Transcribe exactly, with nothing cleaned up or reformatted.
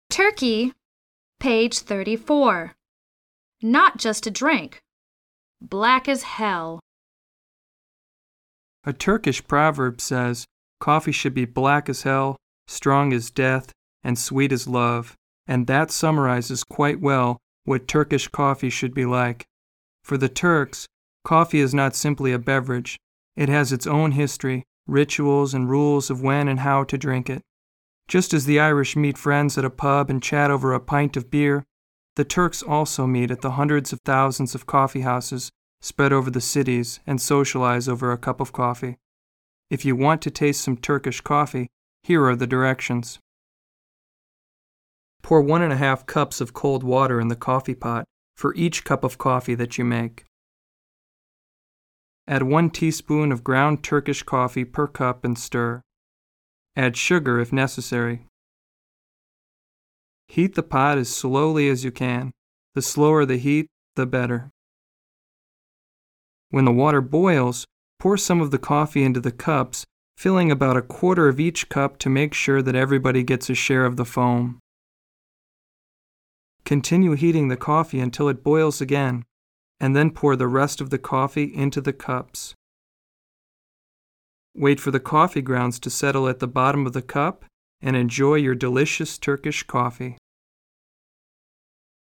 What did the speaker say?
Turkey, page thirty-four. Not just a drink. Black as hell. A Turkish proverb says, coffee should be black as hell, strong as death, and sweet as love, and that summarizes quite well what Turkish coffee should be like. For the Turks, coffee is not simply a beverage. It has its own history, rituals, and rules of when and how to drink it. Just as the Irish meet friends at a pub and chat over a pint of beer, the Turks also meet at the hundreds of thousands of coffee houses spread over the cities and socialize over a cup of coffee. If you want to taste some Turkish coffee, here are the directions. Pour one and a half cups of cold water in the coffee pot for each cup of coffee that you make. Add one teaspoon of ground Turkish coffee per cup and stir. Add sugar if necessary. Heat the pot as slowly as you can. The slower the heat, the better. When the water boils, pour some of the coffee into the cups, filling about a quarter of each cup to make sure that everybody gets a share of the foam. Continue heating the coffee until it boils again, and then pour the rest of the coffee into the cups. Wait for the coffee grounds to settle at the bottom of the cup and enjoy your delicious Turkish coffee.